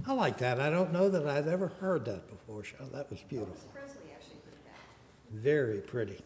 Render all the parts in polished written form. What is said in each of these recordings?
I like that. I don't know that I've ever heard that before, Cheryl. That was beautiful. Elvis Presley actually did that. Very pretty.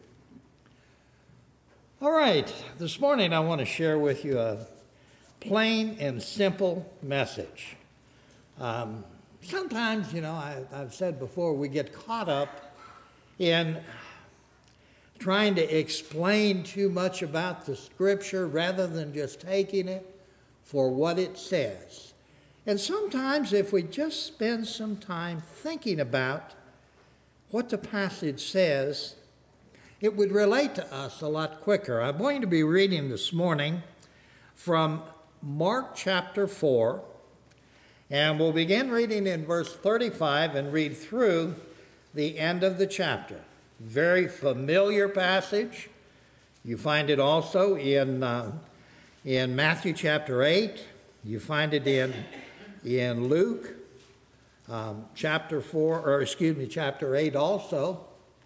All right. This morning I want to share with you a plain and simple message. Sometimes, I've said before, we get caught up in trying to explain too much about the Scripture rather than just taking it for what it says. And sometimes if we just spend some time thinking about what the passage says, it would relate to us a lot quicker. I'm going to be reading this morning from Mark chapter 4, and we'll begin reading in verse 35 and read through the end of the chapter. Very familiar passage. You find it also in Matthew chapter 8. You find it in Luke chapter 8 also.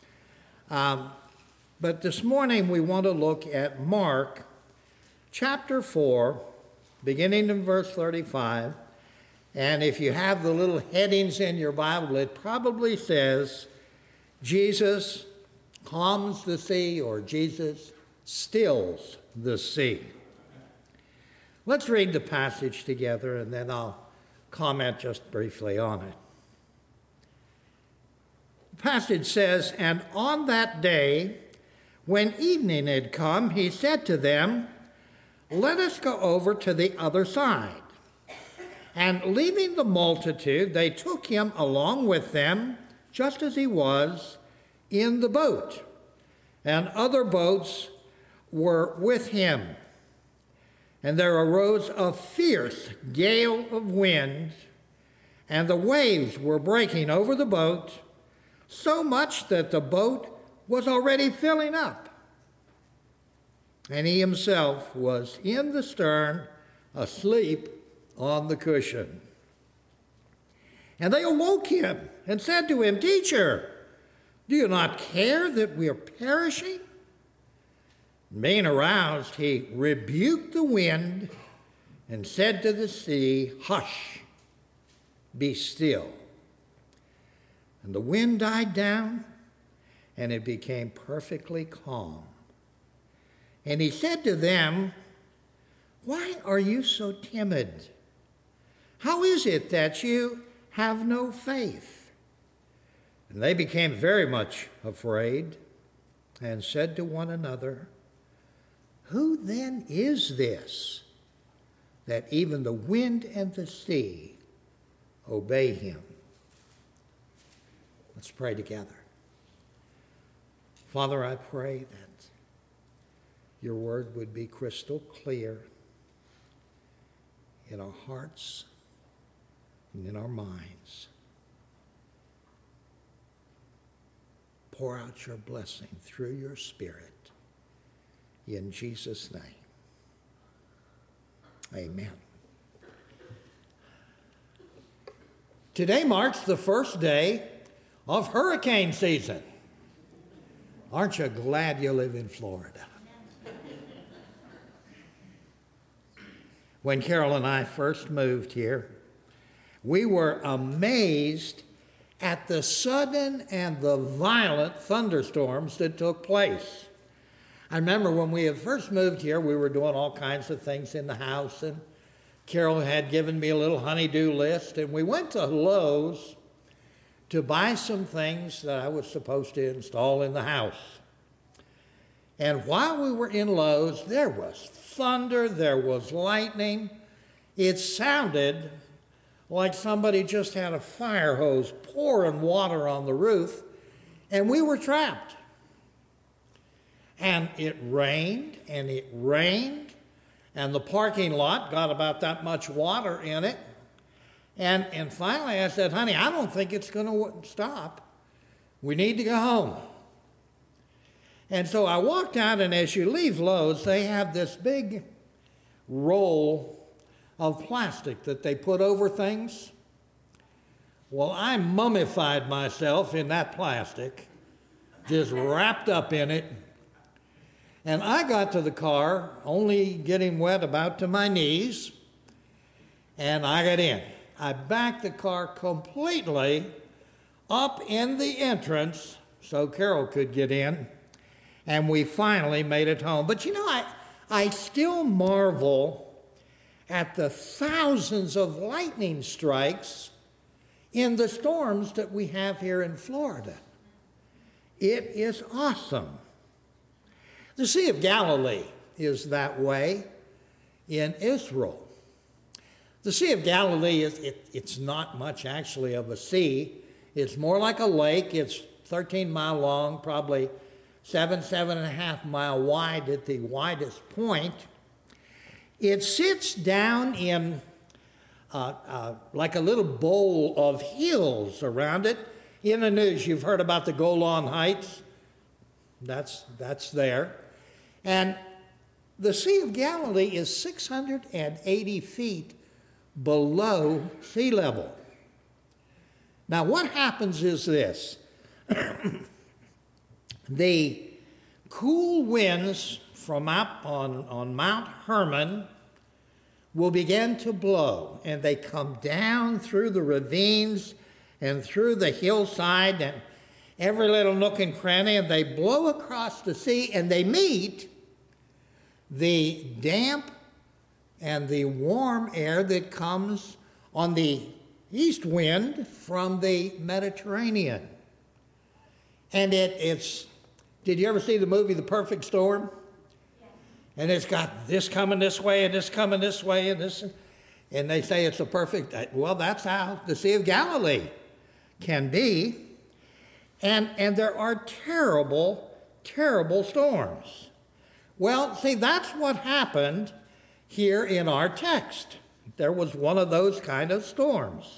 But this morning we want to look at Mark chapter 4, beginning in verse 35. And if you have the little headings in your Bible, it probably says, Jesus calms the sea, or Jesus stills the sea. Let's read the passage together, and then I'll comment just briefly on it. The passage says, "And on that day, when evening had come, he said to them, 'Let us go over to the other side.' And leaving the multitude, they took him along with them, just as he was, in the boat. And other boats were with him. And there arose a fierce gale of wind, and the waves were breaking over the boat, so much that the boat was already filling up. And he himself was in the stern, asleep on the cushion. And they awoke him and said to him, 'Teacher, do you not care that we are perishing?' Being aroused, he rebuked the wind and said to the sea, 'Hush, be still.' And the wind died down, and it became perfectly calm. And he said to them, 'Why are you so timid? How is it that you have no faith?' And they became very much afraid and said to one another, 'Who then is this, that even the wind and the sea obey him?'" Let's pray together. Father, I pray that your word would be crystal clear in our hearts and in our minds. Pour out your blessing through your Spirit. In Jesus' name, amen. Today marks the first day of hurricane season. Aren't you glad you live in Florida? When Carol and I first moved here, we were amazed at the sudden and the violent thunderstorms that took place. I remember when we had first moved here, we were doing all kinds of things in the house, and Carol had given me a little honey-do list, and we went to Lowe's to buy some things that I was supposed to install in the house. And while we were in Lowe's, there was thunder, there was lightning. It sounded like somebody just had a fire hose pouring water on the roof, and we were trapped. And it rained, and it rained, and the parking lot got about that much water in it. And finally I said, "Honey, I don't think it's going to stop. We need to go home." And so I walked out, and as you leave Lowe's, they have this big roll of plastic that they put over things. Well, I mummified myself in that plastic, just wrapped up in it. And I got to the car only getting wet about to my knees, and I got in. I backed the car completely up in the entrance so Carol could get in, and we finally made it home. But you know, I still marvel at the thousands of lightning strikes in the storms that we have here in Florida. It is awesome. The Sea of Galilee is that way in Israel. The Sea of Galilee, it's not much actually of a sea. It's more like a lake. It's 13 mile long, probably 7.5 mile wide at the widest point. It sits down in like a little bowl of hills around it. In the news, you've heard about the Golan Heights. That's there. And the Sea of Galilee is 680 feet below sea level. Now, what happens is this. The cool winds from up on Mount Hermon will begin to blow, and they come down through the ravines and through the hillside and every little nook and cranny, and they blow across the sea, and they meet the damp and the warm air that comes on the east wind from the Mediterranean. And it's, did you ever see the movie The Perfect Storm? Yes. And it's got this coming this way and this coming this way and this, and they say it's a perfect, well, that's how the Sea of Galilee can be. And there are terrible, terrible storms. Well, see, that's what happened here in our text. There was one of those kind of storms.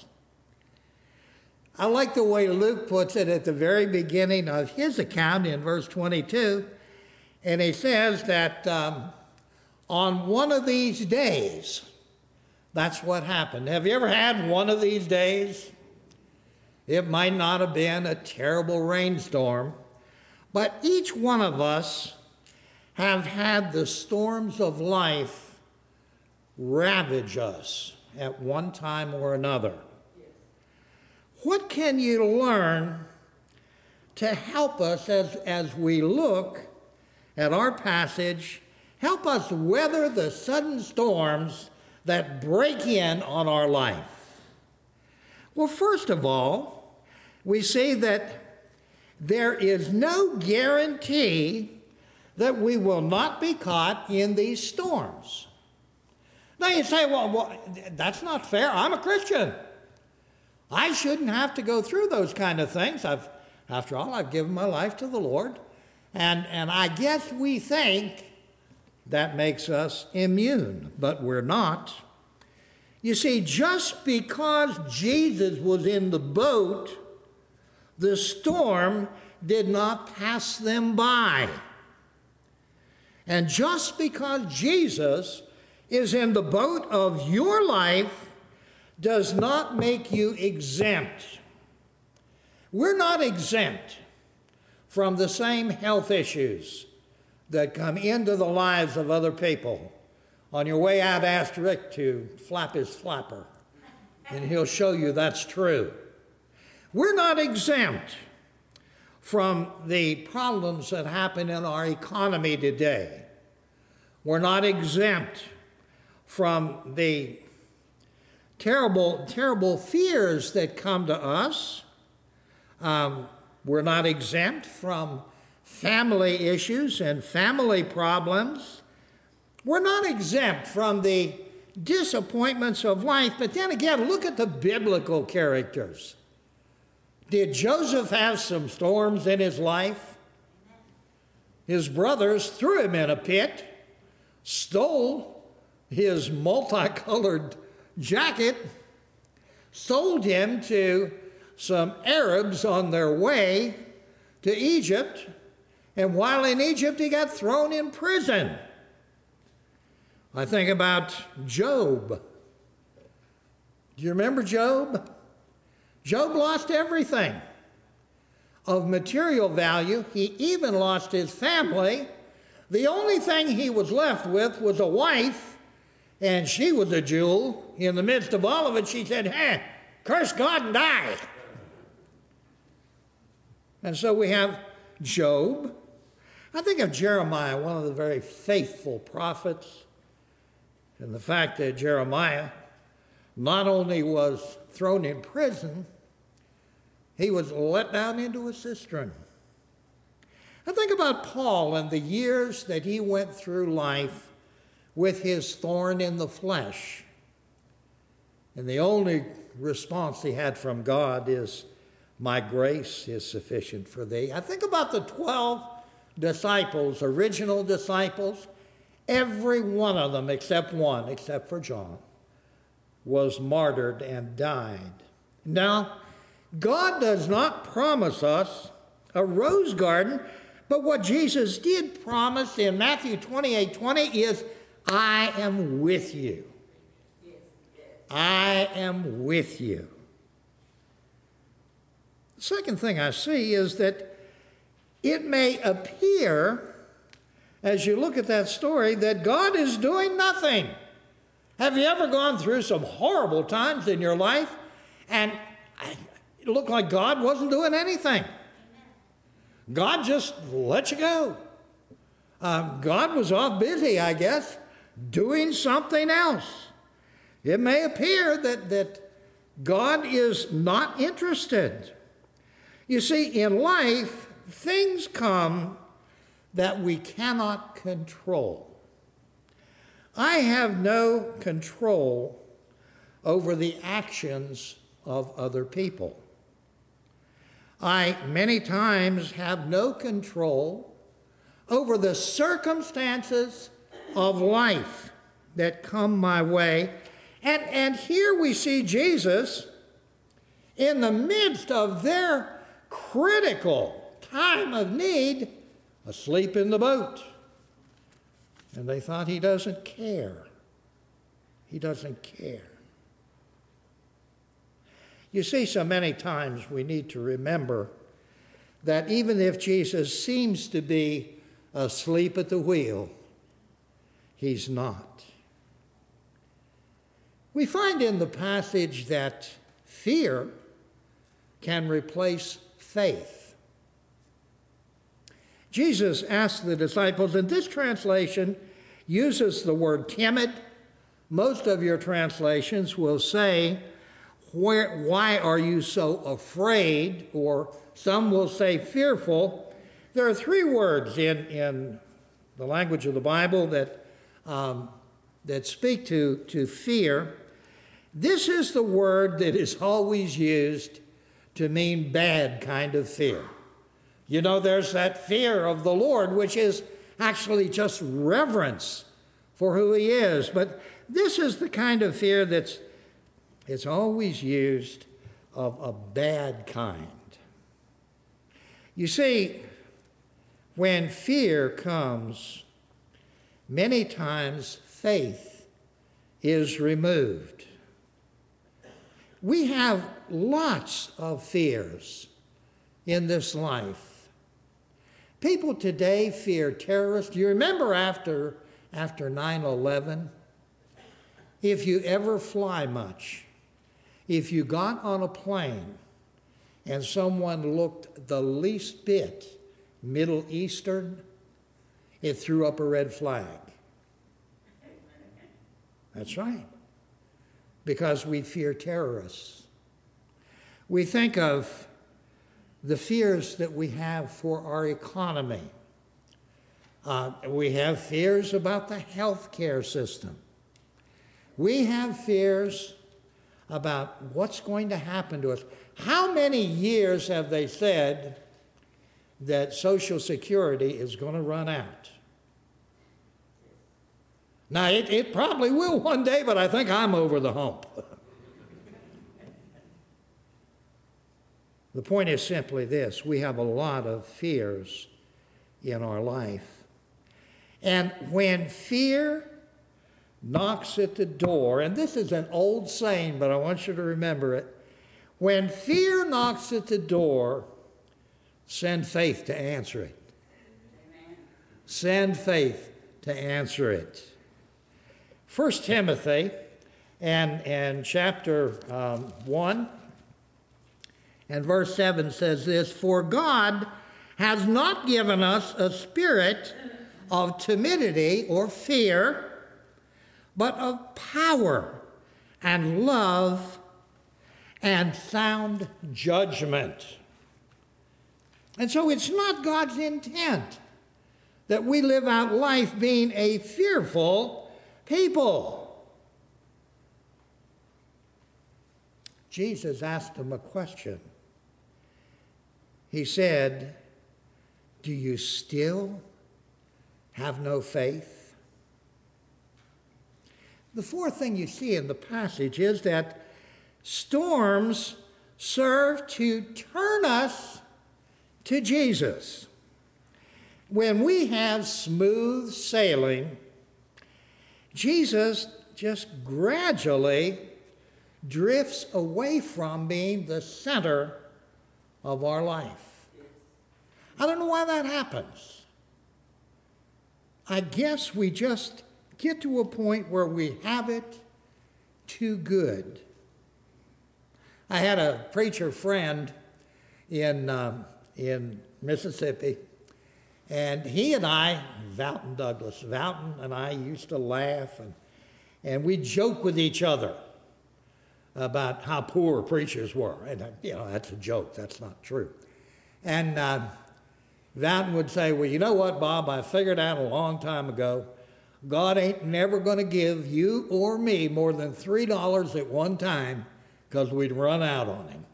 I like the way Luke puts it at the very beginning of his account in verse 22. And he says that on one of these days, that's what happened. Have you ever had one of these days? It might not have been a terrible rainstorm, but each one of us have had the storms of life ravage us at one time or another. What can you learn to help us as we look at our passage, help us weather the sudden storms that break in on our life? Well, first of all, we see that there is no guarantee that we will not be caught in these storms. Now you say, well, that's not fair. I'm a Christian. I shouldn't have to go through those kind of things. After all, I've given my life to the Lord. And I guess we think that makes us immune, but we're not. You see, just because Jesus was in the boat, the storm did not pass them by. And just because Jesus is in the boat of your life does not make you exempt. We're not exempt from the same health issues that come into the lives of other people. On your way out, ask Rick to flap his flapper, and he'll show you that's true. We're not exempt from the problems that happen in our economy today. We're not exempt from the terrible, terrible fears that come to us. We're not exempt from family issues and family problems. We're not exempt from the disappointments of life. But then again, look at the biblical characters. Did Joseph have some storms in his life? His brothers threw him in a pit, stole his multicolored jacket, sold him to some Arabs on their way to Egypt, and while in Egypt he got thrown in prison. I think about Job. Do you remember Job? Job lost everything of material value. He even lost his family. The only thing he was left with was a wife And she was a jewel. In the midst of all of it, she said, hey, curse God and die. And so we have Job. I think of Jeremiah, one of the very faithful prophets, and the fact that Jeremiah not only was thrown in prison, he was let down into a cistern. I think about Paul and the years that he went through life with his thorn in the flesh. And the only response he had from God is, my grace is sufficient for thee. I think about the 12 disciples, original disciples. Every one of them except one, except for John, was martyred and died. Now, God does not promise us a rose garden, but what Jesus did promise in Matthew 28:20 is, I am with you. I am with you. The second thing I see is that it may appear, as you look at that story, that God is doing nothing. Have you ever gone through some horrible times in your life and it looked like God wasn't doing anything? God just let you go. God was off busy, I guess, doing something else. It may appear that God is not interested. You see, in life, things come that we cannot control. I have no control over the actions of other people. I many times have no control over the circumstances of life that come my way. And here we see Jesus in the midst of their critical time of need, asleep in the boat. And they thought he doesn't care. He doesn't care. You see, so many times we need to remember that even if Jesus seems to be asleep at the wheel, he's not. We find in the passage that fear can replace faith. Jesus asked the disciples, and this translation uses the word timid. Most of your translations will say, why are you so afraid? Or some will say fearful. There are three words in the language of the Bible that speak to fear. This is the word that is always used to mean bad kind of fear. You know, there's that fear of the Lord, which is actually just reverence for who he is. But this is the kind of fear that's always used of a bad kind. You see, when fear comes, many times faith is removed. We have lots of fears in this life. People today fear terrorists. Do you remember after 9/11? If you ever fly much, if you got on a plane and someone looked the least bit Middle Eastern, it threw up a red flag. That's right. Because we fear terrorists. We think of the fears that we have for our economy. We have fears about the health care system. We have fears about what's going to happen to us. How many years have they said that Social Security is going to run out? Now, it probably will one day, but I think I'm over the hump. The point is simply this: we have a lot of fears in our life. And when fear knocks at the door, and this is an old saying, but I want you to remember it. When fear knocks at the door, send faith to answer it. Amen. Send faith to answer it. 1 Timothy and chapter 1 and verse 7 says this, "For God has not given us a spirit of timidity or fear, but of power and love and sound judgment." And so it's not God's intent that we live out life being a fearful people. Jesus asked them a question. He said, "Do you still have no faith?" The fourth thing you see in the passage is that storms serve to turn us to Jesus. When we have smooth sailing, Jesus just gradually drifts away from being the center of our life. I don't know why that happens. I guess we just get to a point where we have it too good. I had a preacher friend in Mississippi, and he and I, Voughton Douglas, Voughton and I used to laugh, and we'd joke with each other about how poor preachers were. And, that's a joke. That's not true. And Voughton would say, "Well, you know what, Bob? I figured out a long time ago, God ain't never going to give you or me more than $3 at one time because we'd run out on him."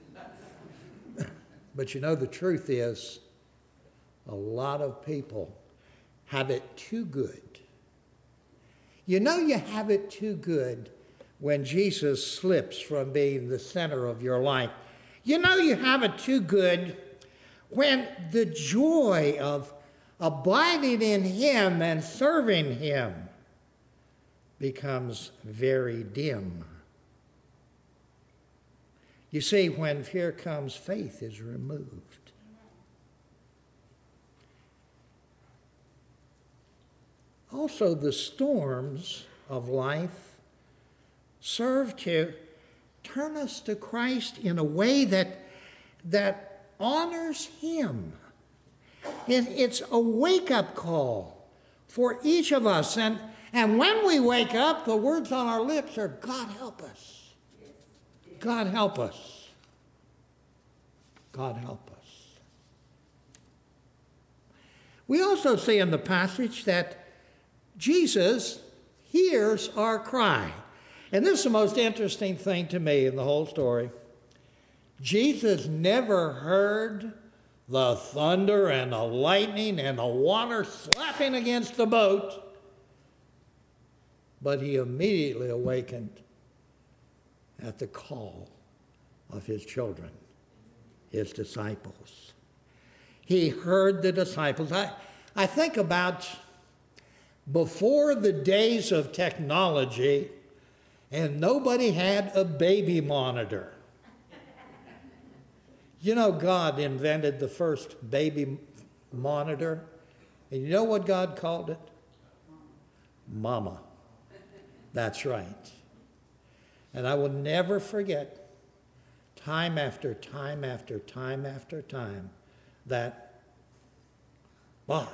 But the truth is, a lot of people have it too good. You have it too good when Jesus slips from being the center of your life. You have it too good when the joy of abiding in Him and serving Him becomes very dim. You see, when fear comes, faith is removed. Also, the storms of life serve to turn us to Christ in a way that honors Him. It's a wake-up call for each of us. And when we wake up, the words on our lips are, "God help us. God help us. God help us." We also see in the passage that Jesus hears our cry. And this is the most interesting thing to me in the whole story. Jesus never heard the thunder and the lightning and the water slapping against the boat, but he immediately awakened at the call of his children, his disciples. He heard the disciples. I think about before the days of technology and nobody had a baby monitor. God invented the first baby monitor. And you know what God called it? Mama. That's right. And I will never forget, time after time after time after time, that Bob.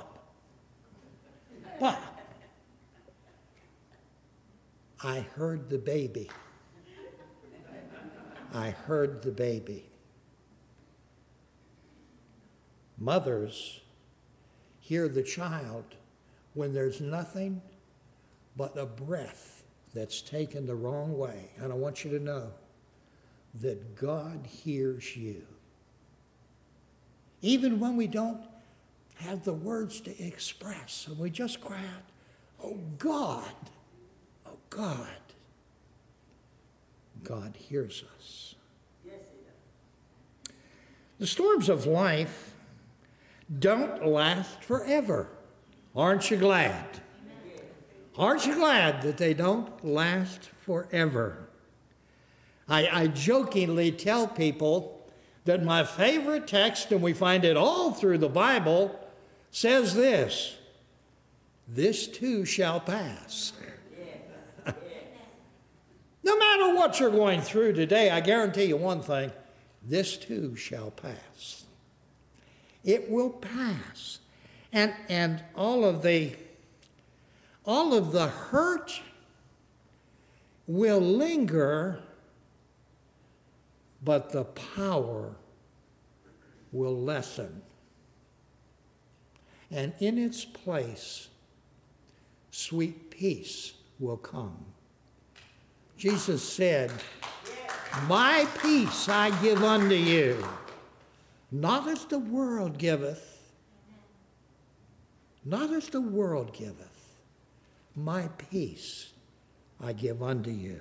I heard the baby. I heard the baby. Mothers hear the child when there's nothing but a breath that's taken the wrong way. And I want you to know that God hears you. Even when we don't have the words to express, and we just cry out, "Oh God, oh God." God hears us. Yes, He does. The storms of life don't last forever. Aren't you glad? Aren't you glad that they don't last forever? I jokingly tell people that my favorite text, and we find it all through the Bible, says this: "This too shall pass." No matter what you're going through today, I guarantee you one thing, this too shall pass. It will pass. And all of the hurt will linger, but the power will lessen. And in its place, sweet peace will come. Jesus said, "My peace I give unto you, not as the world giveth, not as the world giveth. My peace I give unto you."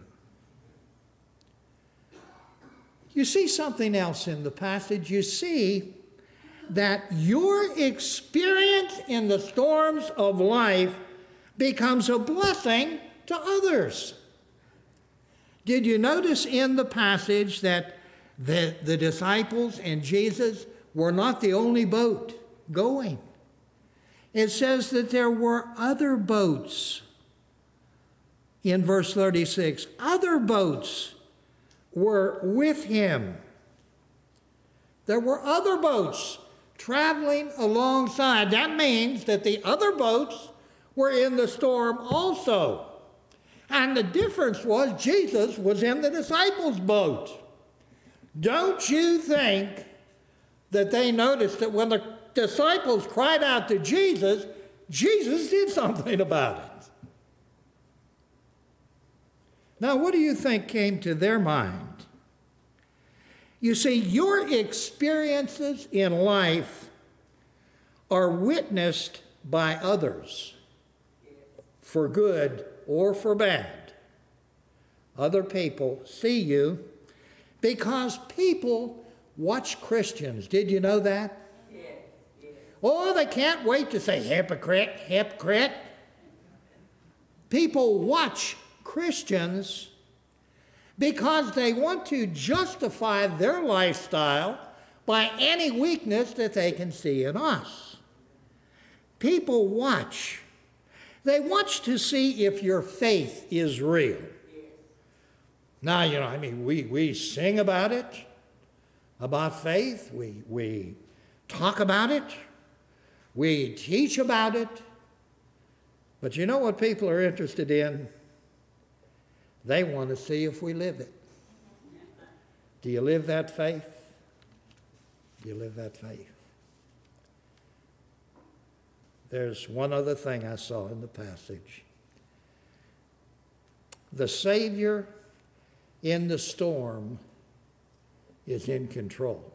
You see something else in the passage. You see that your experience in the storms of life becomes a blessing to others. Did you notice in the passage that the disciples and Jesus were not the only boat going? It says that there were other boats. In verse 36, other boats were with him. There were other boats traveling alongside. That means that the other boats were in the storm also. And the difference was Jesus was in the disciples' boat. Don't you think that they noticed that when the disciples cried out to Jesus, Jesus did something about it? Now, what do you think came to their mind? You see, your experiences in life are witnessed by others, for good or for bad. Other people see you because people watch Christians. Did you know that? Yeah. Oh, they can't wait to say hypocrite, hypocrite. People watch Christians because they want to justify their lifestyle by any weakness that they can see in us. People watch. They watch to see if your faith is real. Now, we sing about it, about faith. We talk about it. We teach about it. But you know what people are interested in? They want to see if we live it. Do you live that faith? Do you live that faith? There's one other thing I saw in the passage. The Savior in the storm is in control.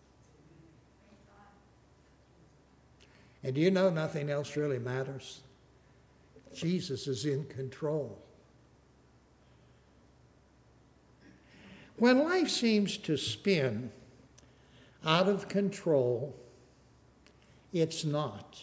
And do you know nothing else really matters? Jesus is in control. When life seems to spin out of control, it's not.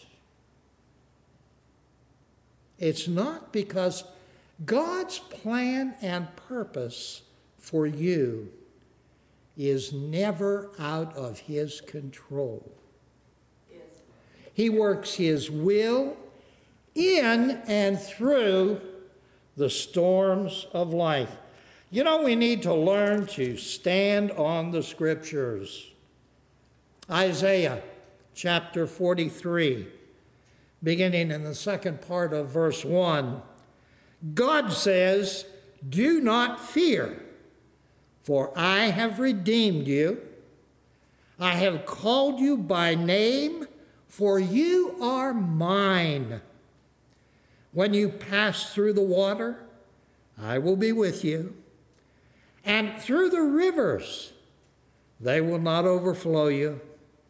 It's not, because God's plan and purpose for you is never out of His control. Yes. He works His will in and through the storms of life. You know, we need to learn to stand on the Scriptures. Isaiah chapter 43, beginning in the second part of verse 1, God says, "Do not fear, for I have redeemed you. I have called you by name, for you are mine. When you pass through the water, I will be with you. And through the rivers, they will not overflow you.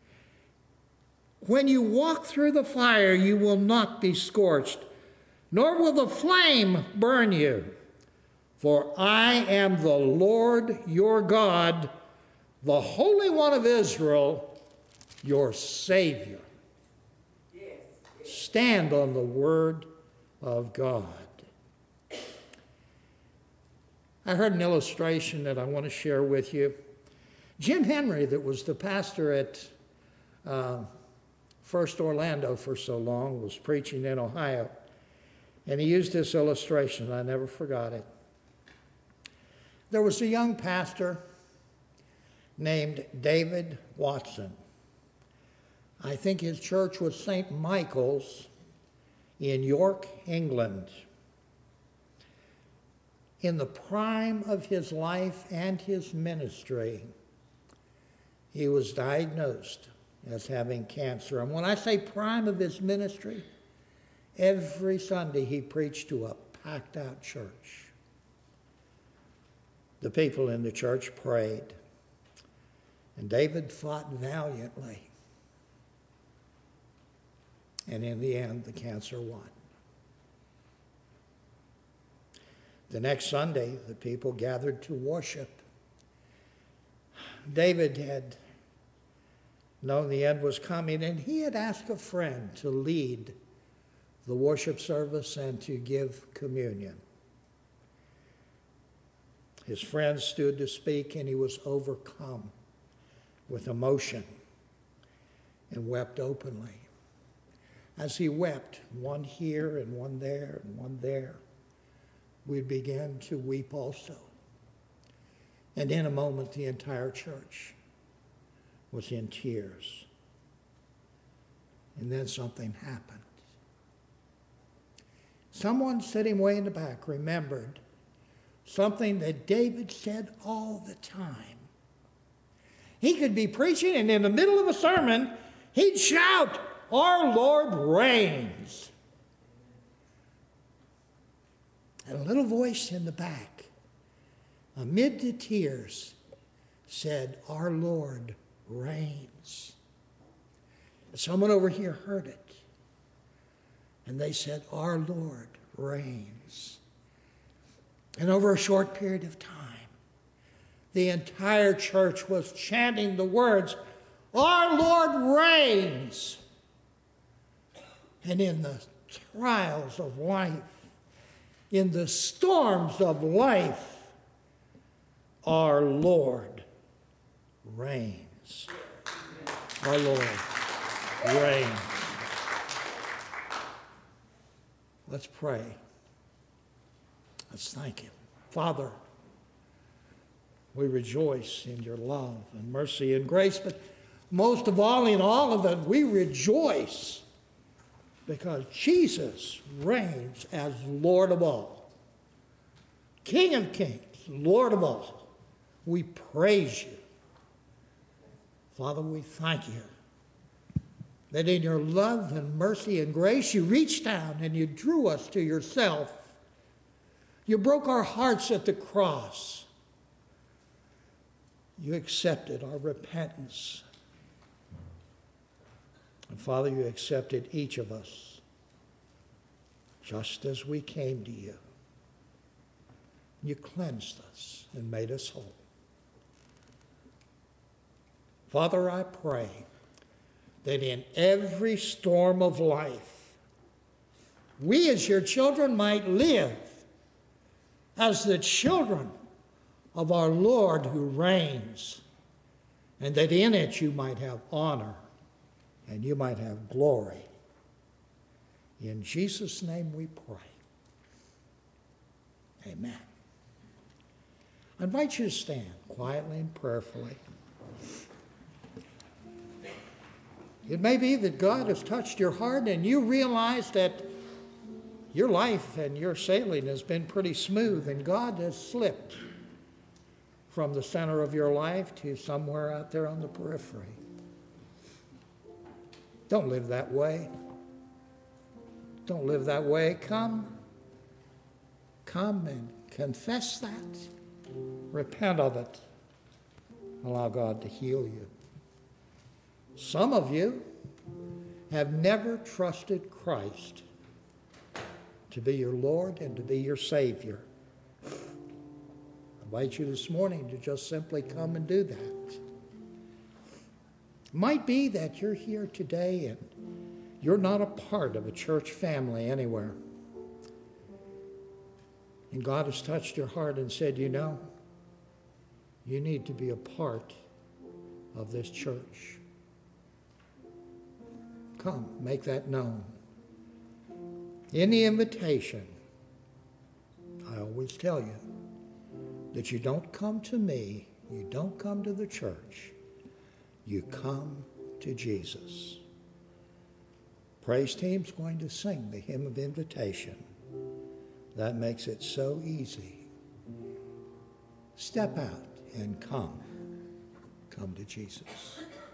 When you walk through the fire, you will not be scorched, nor will the flame burn you. For I am the Lord your God, the Holy One of Israel, your Savior." Stand on the Word of God. I heard an illustration that I want to share with you. Jim Henry, that was the pastor at First Orlando for so long, was preaching in Ohio. And he used this illustration. I never forgot it. There was a young pastor named David Watson. I think his church was St. Michael's in York, England. In the prime of his life and his ministry, he was diagnosed as having cancer. And when I say prime of his ministry, every Sunday he preached to a packed out church. The people in the church prayed, and David fought valiantly. And in the end, the cancer won. The next Sunday, the people gathered to worship. David had known the end was coming, and he had asked a friend to lead the worship service and to give communion. His friend stood to speak, and he was overcome with emotion and wept openly. As he wept, one here and one there and one there, we began to weep also. And in a moment, the entire church was in tears. And then something happened. Someone sitting way in the back remembered something that David said all the time. He could be preaching, and in the middle of a sermon, he'd shout, "Our Lord reigns." And a little voice in the back, amid the tears, said, "Our Lord reigns." And someone over here heard it. And they said, "Our Lord reigns." And over a short period of time, the entire church was chanting the words, "Our Lord reigns." And in the trials of life, in the storms of life, our Lord reigns. Our Lord reigns. Let's pray. Let's thank Him. Father, we rejoice in your love and mercy and grace, but most of all, in all of it, we rejoice because Jesus reigns as Lord of all. King of kings, Lord of all. We praise you. Father, we thank you that in your love and mercy and grace, you reached down and you drew us to yourself. You broke our hearts at the cross. You accepted our repentance. And Father, you accepted each of us just as we came to you. You cleansed us and made us whole. Father, I pray that in every storm of life, we as your children might live as the children of our Lord who reigns, and that in it you might have honor and you might have glory. In Jesus' name we pray. Amen. I invite you to stand quietly and prayerfully. It may be that God has touched your heart and you realize that your life and your sailing has been pretty smooth and God has slipped from the center of your life to somewhere out there on the periphery. Don't live that way. Don't live that way. Come and confess that. Repent of it. Allow God to heal you. Some of you have never trusted Christ to be your Lord and to be your Savior. I invite you this morning to just simply come and do that. It might be that you're here today and you're not a part of a church family anywhere. And God has touched your heart and said, you know, you need to be a part of this church. Come, make that known. In the invitation, I always tell you, that you don't come to me, you don't come to the church, you come to Jesus. Praise team's going to sing the hymn of invitation. That makes it so easy. Step out and come. Come to Jesus.